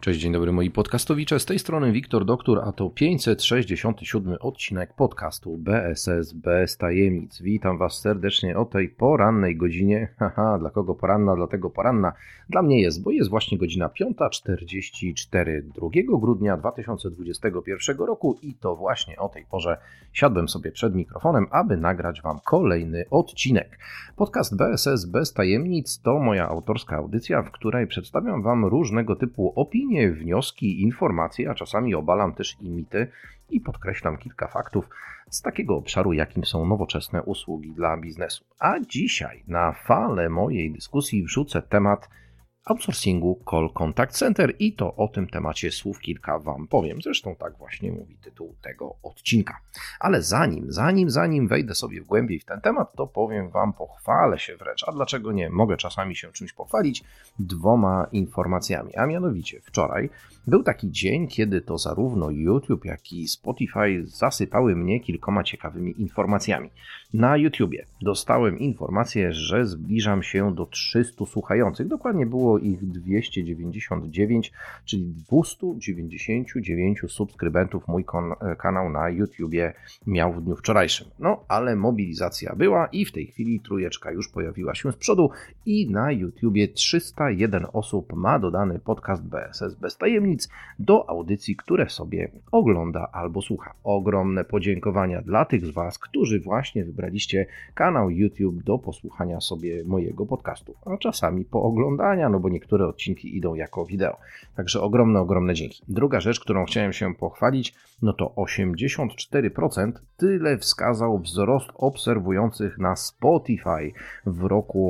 Cześć, dzień dobry moi podcastowicze, z tej strony Wiktor Doktor, a to 567 odcinek podcastu BSS bez tajemnic. Witam Was serdecznie o tej porannej godzinie. Dla kogo poranna? Dlatego poranna. Dla mnie jest, bo jest właśnie godzina 5:44 2 grudnia 2021 roku i to właśnie o tej porze siadłem sobie przed mikrofonem, aby nagrać Wam kolejny odcinek. Podcast BSS bez tajemnic to moja autorska audycja, w której przedstawiam Wam różnego typu opinie, wnioski, informacje, a czasami obalam też i mity i podkreślam kilka faktów z takiego obszaru, jakim są nowoczesne usługi dla biznesu. A dzisiaj na falę mojej dyskusji wrzucę temat outsourcingu Call Contact Center i to o tym temacie słów kilka Wam powiem. Zresztą tak właśnie mówi tytuł tego odcinka. Ale zanim wejdę sobie głębiej w ten temat, to powiem Wam, pochwalę się wręcz. A dlaczego nie? Mogę czasami się czymś pochwalić dwoma informacjami. A mianowicie wczoraj był taki dzień, kiedy to zarówno YouTube, jak i Spotify zasypały mnie kilkoma ciekawymi informacjami. Na YouTubie dostałem informację, że zbliżam się do 300 słuchających. Dokładnie było ich 299, czyli 299 subskrybentów mój kanał na YouTubie miał w dniu wczorajszym. No, ale mobilizacja była i w tej chwili trójeczka już pojawiła się z przodu i na YouTubie 301 osób ma dodany podcast BSS bez tajemnic do audycji, które sobie ogląda albo słucha. Ogromne podziękowania dla tych z Was, którzy właśnie wybraliście kanał YouTube do posłuchania sobie mojego podcastu, a czasami pooglądania, no bo niektóre odcinki idą jako wideo. Także ogromne dzięki. Druga rzecz, którą chciałem się pochwalić, no to 84% tyle wskazał wzrost obserwujących na Spotify w roku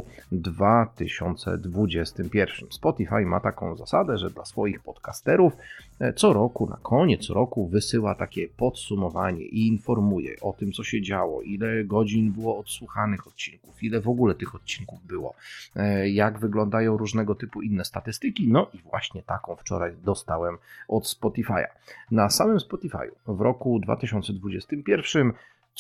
2021. Spotify ma taką zasadę, że dla swoich podcasterów co roku, na koniec roku wysyła takie podsumowanie i informuje o tym, co się działo, ile godzin było odsłuchanych odcinków, ile w ogóle tych odcinków było, jak wyglądają różnego typu inne statystyki. No i właśnie taką wczoraj dostałem od Spotify'a. Na samym Spotify'u w roku 2021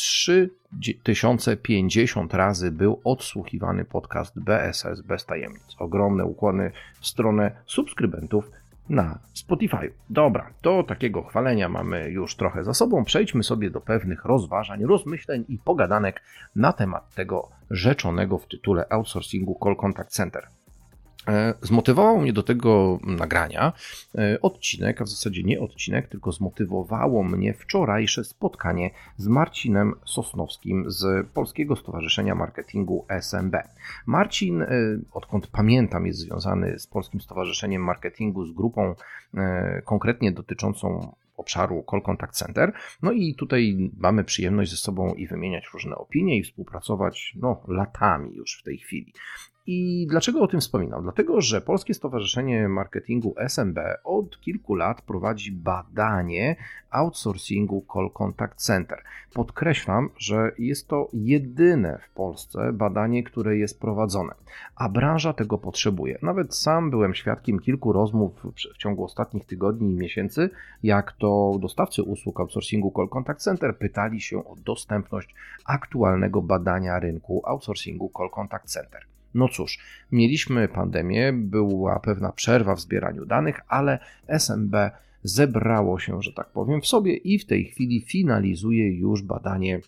3050 razy był odsłuchiwany podcast BSS bez tajemnic. Ogromne ukłony w stronę subskrybentów na Spotify. Dobra, to takiego chwalenia mamy już trochę za sobą. Przejdźmy sobie do pewnych rozważań, rozmyśleń i pogadanek na temat tego rzeczonego w tytule outsourcingu Call Contact Center. Zmotywował mnie do tego nagrania odcinek, a w zasadzie nie odcinek, tylko zmotywowało mnie wczorajsze spotkanie z Marcinem Sosnowskim z Polskiego Stowarzyszenia Marketingu SMB. Marcin, odkąd pamiętam, jest związany z Polskim Stowarzyszeniem Marketingu, z grupą konkretnie dotyczącą obszaru Call Contact Center. No i tutaj mamy przyjemność ze sobą i wymieniać różne opinie i współpracować latami już w tej chwili. I dlaczego o tym wspominam? Dlatego, że Polskie Stowarzyszenie Marketingu SMB od kilku lat prowadzi badanie outsourcingu Call Contact Center. Podkreślam, że jest to jedyne w Polsce badanie, które jest prowadzone, a branża tego potrzebuje. Nawet sam byłem świadkiem kilku rozmów w ciągu ostatnich tygodni i miesięcy, jak to dostawcy usług outsourcingu Call Contact Center pytali się o dostępność aktualnego badania rynku outsourcingu Call Contact Center. No cóż, mieliśmy pandemię, była pewna przerwa w zbieraniu danych, ale SMB zebrało się, że tak powiem, w sobie i w tej chwili finalizuje już badanie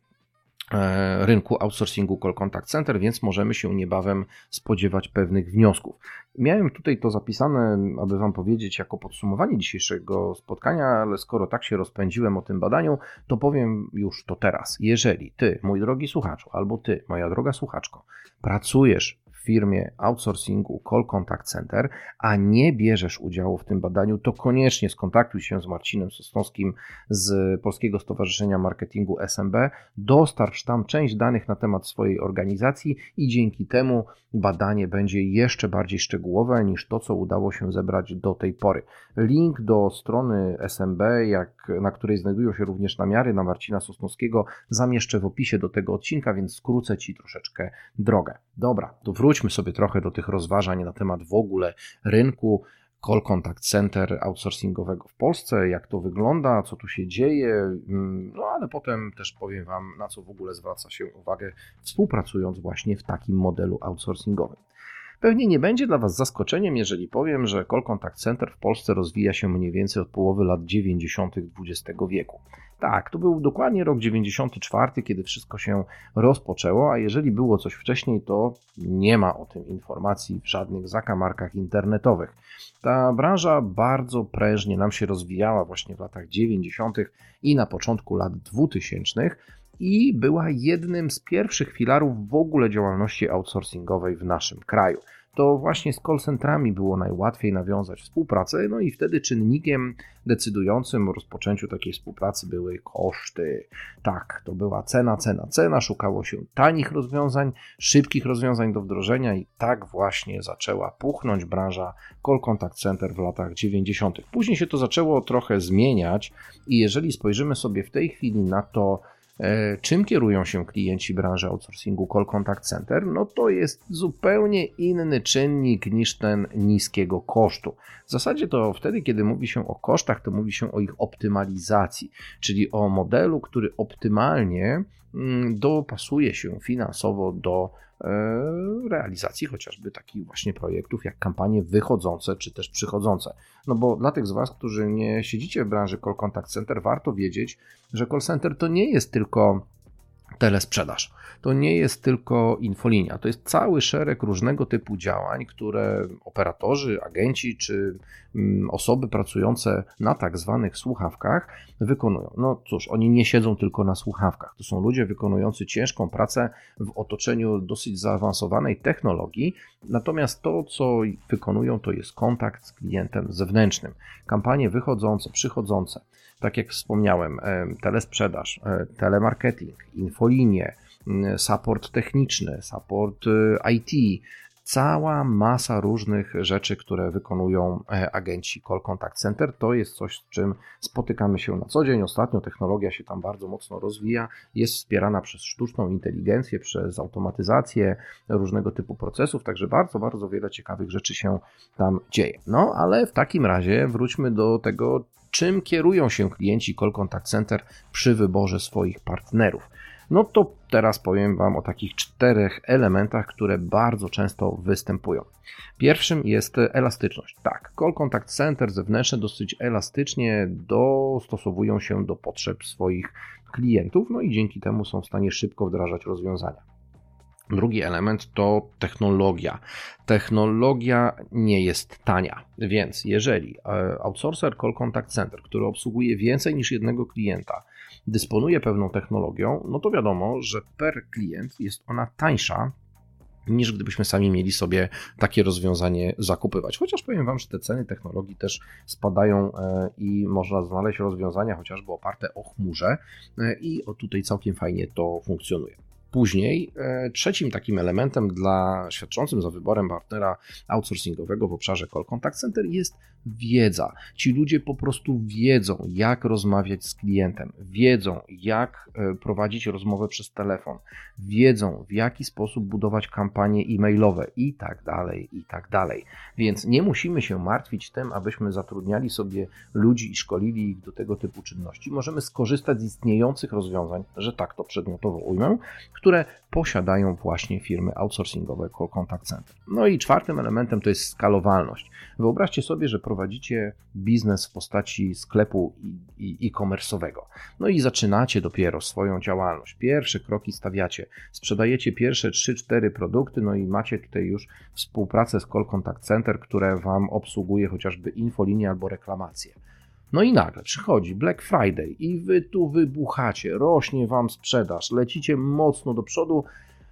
rynku outsourcingu Call Contact Center, więc możemy się niebawem spodziewać pewnych wniosków. Miałem tutaj to zapisane, aby Wam powiedzieć jako podsumowanie dzisiejszego spotkania, ale skoro tak się rozpędziłem o tym badaniu, to powiem już to teraz. Jeżeli Ty, mój drogi słuchaczu, albo Ty, moja droga słuchaczko, pracujesz w firmie outsourcingu Call Contact Center, a nie bierzesz udziału w tym badaniu, to koniecznie skontaktuj się z Marcinem Sosnowskim z Polskiego Stowarzyszenia Marketingu SMB, dostarcz tam część danych na temat swojej organizacji i dzięki temu badanie będzie jeszcze bardziej szczegółowe niż to, co udało się zebrać do tej pory. Link do strony SMB, na której znajdują się również namiary na Marcina Sosnowskiego, zamieszczę w opisie do tego odcinka, więc skrócę Ci troszeczkę drogę. Dobra, to wróćmy sobie trochę do tych rozważań na temat w ogóle rynku Call Contact Center outsourcingowego w Polsce, jak to wygląda, co tu się dzieje, no ale potem też powiem Wam, na co w ogóle zwraca się uwagę, współpracując właśnie w takim modelu outsourcingowym. Pewnie nie będzie dla Was zaskoczeniem, jeżeli powiem, że Call Contact Center w Polsce rozwija się mniej więcej od połowy lat 90. XX wieku. Tak, to był dokładnie rok 94, kiedy wszystko się rozpoczęło, a jeżeli było coś wcześniej, to nie ma o tym informacji w żadnych zakamarkach internetowych. Ta branża bardzo prężnie nam się rozwijała właśnie w latach 90. i na początku lat 2000 i była jednym z pierwszych filarów w ogóle działalności outsourcingowej w naszym kraju. To właśnie z call centrami było najłatwiej nawiązać współpracę, no i wtedy czynnikiem decydującym o rozpoczęciu takiej współpracy były koszty. Tak, to była cena, szukało się tanich rozwiązań, szybkich rozwiązań do wdrożenia i tak właśnie zaczęła puchnąć branża Call Contact Center w latach 90. Później się to zaczęło trochę zmieniać i jeżeli spojrzymy sobie w tej chwili na to, czym kierują się klienci branży outsourcingu Call Contact Center, no to jest zupełnie inny czynnik niż ten niskiego kosztu. W zasadzie to wtedy, kiedy mówi się o kosztach, to mówi się o ich optymalizacji, czyli o modelu, który optymalnie dopasuje się finansowo do realizacji chociażby takich właśnie projektów jak kampanie wychodzące czy też przychodzące. No bo dla tych z Was, którzy nie siedzicie w branży Call Contact Center, warto wiedzieć, że call center to nie jest tylko telesprzedaż. To nie jest tylko infolinia, to jest cały szereg różnego typu działań, które operatorzy, agenci czy osoby pracujące na tak zwanych słuchawkach wykonują. No cóż, oni nie siedzą tylko na słuchawkach. To są ludzie wykonujący ciężką pracę w otoczeniu dosyć zaawansowanej technologii, natomiast to, co wykonują, to jest kontakt z klientem zewnętrznym. Kampanie wychodzące, przychodzące, tak jak wspomniałem, telesprzedaż, telemarketing, infolinie, support techniczny, support IT, cała masa różnych rzeczy, które wykonują agenci Call Contact Center. To jest coś, z czym spotykamy się na co dzień. Ostatnio technologia się tam bardzo mocno rozwija, jest wspierana przez sztuczną inteligencję, przez automatyzację różnego typu procesów, także bardzo, bardzo wiele ciekawych rzeczy się tam dzieje. No, ale w takim razie wróćmy do tego, czym kierują się klienci Call Contact Center przy wyborze swoich partnerów. No to teraz powiem Wam o takich 4 elementach, które bardzo często występują. Pierwszym jest elastyczność. Tak, Call Contact Center zewnętrzne dosyć elastycznie dostosowują się do potrzeb swoich klientów, no i dzięki temu są w stanie szybko wdrażać rozwiązania. Drugi element to technologia. Technologia nie jest tania, więc jeżeli outsourcer Call Contact Center, który obsługuje więcej niż jednego klienta, dysponuje pewną technologią, no to wiadomo, że per klient jest ona tańsza niż gdybyśmy sami mieli sobie takie rozwiązanie zakupywać. Chociaż powiem Wam, że te ceny technologii też spadają i można znaleźć rozwiązania chociażby oparte o chmurze i tutaj całkiem fajnie to funkcjonuje. Później trzecim takim elementem dla świadczącym za wyborem partnera outsourcingowego w obszarze Call Contact Center jest wiedza. Ci ludzie po prostu wiedzą, jak rozmawiać z klientem, wiedzą, jak prowadzić rozmowę przez telefon, wiedzą, w jaki sposób budować kampanie e-mailowe i tak dalej, i tak dalej. Więc nie musimy się martwić tym, abyśmy zatrudniali sobie ludzi i szkolili ich do tego typu czynności. Możemy skorzystać z istniejących rozwiązań, że tak to przedmiotowo ujmę, które posiadają właśnie firmy outsourcingowe Call Contact Center. No i czwartym elementem to jest skalowalność. Wyobraźcie sobie, że prowadzicie biznes w postaci sklepu e-commerce'owego. No i zaczynacie dopiero swoją działalność. Pierwsze kroki stawiacie, sprzedajecie pierwsze 3-4 produkty, no i macie tutaj już współpracę z Call Contact Center, które Wam obsługuje chociażby infolinię albo reklamację. No i nagle przychodzi Black Friday i Wy tu wybuchacie, rośnie Wam sprzedaż, lecicie mocno do przodu,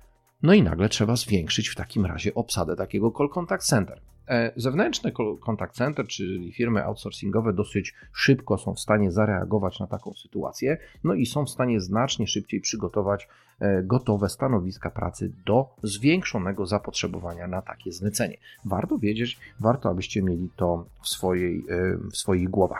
no i nagle trzeba zwiększyć w takim razie obsadę takiego Call Contact Center. Zewnętrzne Call Contact Center, czyli firmy outsourcingowe dosyć szybko są w stanie zareagować na taką sytuację, no i są w stanie znacznie szybciej przygotować gotowe stanowiska pracy do zwiększonego zapotrzebowania na takie zlecenie. Warto wiedzieć, warto abyście mieli to w swoich głowach.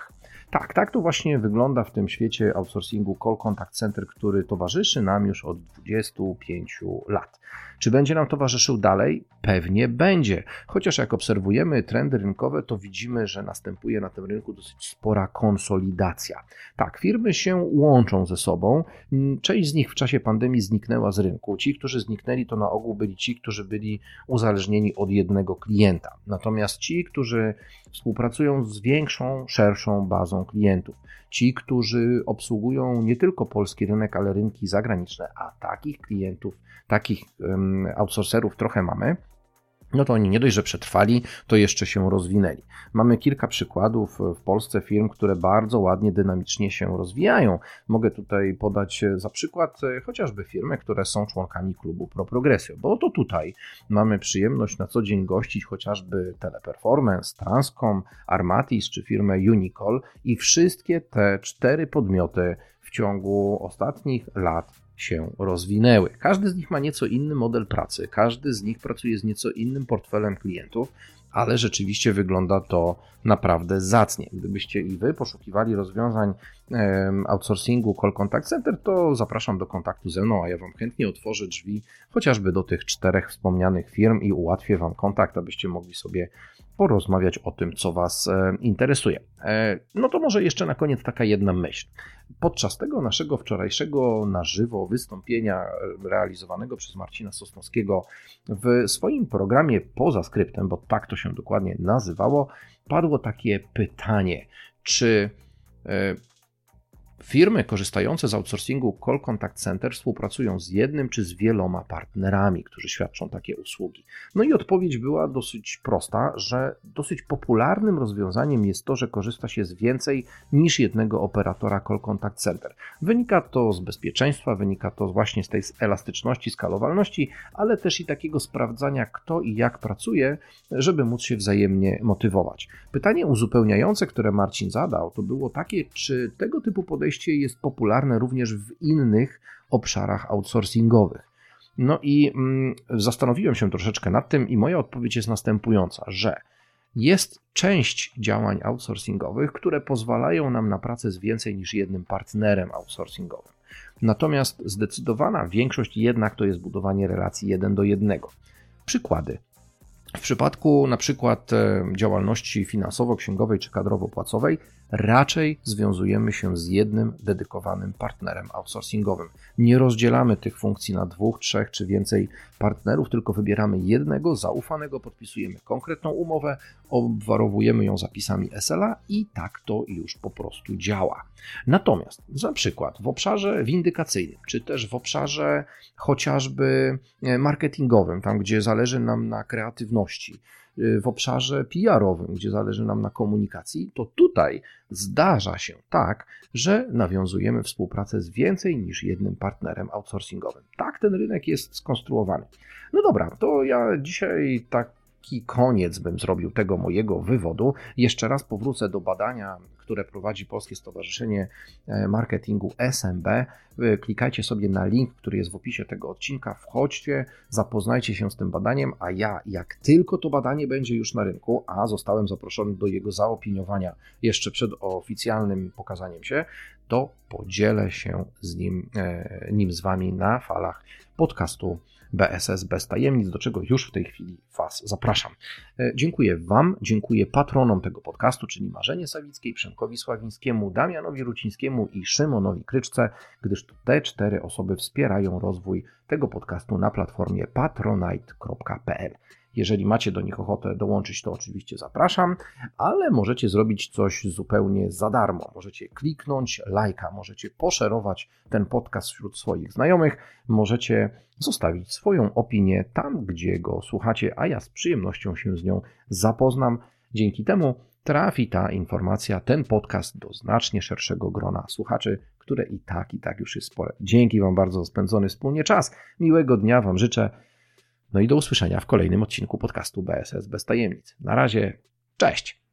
Tak to właśnie wygląda w tym świecie outsourcingu Call Contact Center, który towarzyszy nam już od 25 lat. Czy będzie nam towarzyszył dalej? Pewnie będzie. Chociaż jak obserwujemy trendy rynkowe, to widzimy, że następuje na tym rynku dosyć spora konsolidacja. Tak, firmy się łączą ze sobą. Część z nich w czasie pandemii zniknęła z rynku. Ci, którzy zniknęli, to na ogół byli ci, którzy byli uzależnieni od jednego klienta. Natomiast ci, którzy współpracują z większą, szerszą bazą klientów, ci, którzy obsługują nie tylko polski rynek, ale rynki zagraniczne, a takich klientów, takich outsourcerów trochę mamy, no to oni nie dość, że przetrwali, to jeszcze się rozwinęli. Mamy kilka przykładów w Polsce firm, które bardzo ładnie, dynamicznie się rozwijają. Mogę tutaj podać za przykład chociażby firmy, które są członkami klubu ProProgressio, bo oto tutaj mamy przyjemność na co dzień gościć chociażby Teleperformance, Transcom, Armatis czy firmę Unicall i wszystkie te 4 podmioty w ciągu ostatnich lat się rozwinęły. Każdy z nich ma nieco inny model pracy, każdy z nich pracuje z nieco innym portfelem klientów, ale rzeczywiście wygląda to naprawdę zacnie. Gdybyście i Wy poszukiwali rozwiązań outsourcingu Call Contact Center, to zapraszam do kontaktu ze mną, a ja Wam chętnie otworzę drzwi chociażby do tych 4 wspomnianych firm i ułatwię Wam kontakt, abyście mogli sobie porozmawiać o tym, co Was interesuje. No to może jeszcze na koniec taka jedna myśl. Podczas tego naszego wczorajszego na żywo wystąpienia realizowanego przez Marcina Sosnowskiego w swoim programie Poza Skryptem, bo tak to się dokładnie nazywało, padło takie pytanie, czy firmy korzystające z outsourcingu Call Contact Center współpracują z jednym czy z wieloma partnerami, którzy świadczą takie usługi. No i odpowiedź była dosyć prosta, że dosyć popularnym rozwiązaniem jest to, że korzysta się z więcej niż jednego operatora Call Contact Center. Wynika to z bezpieczeństwa, wynika to właśnie z tej elastyczności, skalowalności, ale też i takiego sprawdzania, kto i jak pracuje, żeby móc się wzajemnie motywować. Pytanie uzupełniające, które Marcin zadał, to było takie, czy tego typu podejście jest popularne również w innych obszarach outsourcingowych. No i zastanowiłem się troszeczkę nad tym i moja odpowiedź jest następująca, że jest część działań outsourcingowych, które pozwalają nam na pracę z więcej niż jednym partnerem outsourcingowym. Natomiast zdecydowana większość jednak to jest budowanie relacji 1 do 1. Przykłady. W przypadku na przykład działalności finansowo-księgowej czy kadrowo-płacowej raczej związujemy się z jednym dedykowanym partnerem outsourcingowym. Nie rozdzielamy tych funkcji na 2, 3 czy więcej partnerów, tylko wybieramy jednego, zaufanego, podpisujemy konkretną umowę, obwarowujemy ją zapisami SLA i tak to już po prostu działa. Natomiast na przykład w obszarze windykacyjnym, czy też w obszarze chociażby marketingowym, tam gdzie zależy nam na kreatywności, w obszarze PR-owym, gdzie zależy nam na komunikacji, to tutaj zdarza się tak, że nawiązujemy współpracę z więcej niż jednym partnerem outsourcingowym. Tak ten rynek jest skonstruowany. No dobra, to ja dzisiaj taki koniec bym zrobił tego mojego wywodu. Jeszcze raz powrócę do badania, które prowadzi Polskie Stowarzyszenie Marketingu SMB. Klikajcie sobie na link, który jest w opisie tego odcinka, wchodźcie, zapoznajcie się z tym badaniem, a ja, jak tylko to badanie będzie już na rynku, a zostałem zaproszony do jego zaopiniowania jeszcze przed oficjalnym pokazaniem się, to podzielę się nim z Wami na falach podcastu BSS Bez Tajemnic, do czego już w tej chwili Was zapraszam. Dziękuję Wam, dziękuję patronom tego podcastu, czyli Marzenie Sawickiej, Przemkowi Sławińskiemu, Damianowi Rucińskiemu i Szymonowi Kryczce, gdyż to te 4 osoby wspierają rozwój tego podcastu na platformie patronite.pl. Jeżeli macie do nich ochotę dołączyć, to oczywiście zapraszam, ale możecie zrobić coś zupełnie za darmo. Możecie kliknąć lajka, możecie poszerować ten podcast wśród swoich znajomych, możecie zostawić swoją opinię tam, gdzie go słuchacie, a ja z przyjemnością się z nią zapoznam. Dzięki temu trafi ta informacja, ten podcast do znacznie szerszego grona słuchaczy, które i tak już jest spore. Dzięki Wam bardzo za spędzony wspólnie czas. Miłego dnia Wam życzę. No i do usłyszenia w kolejnym odcinku podcastu BSS Bez Tajemnic. Na razie, cześć!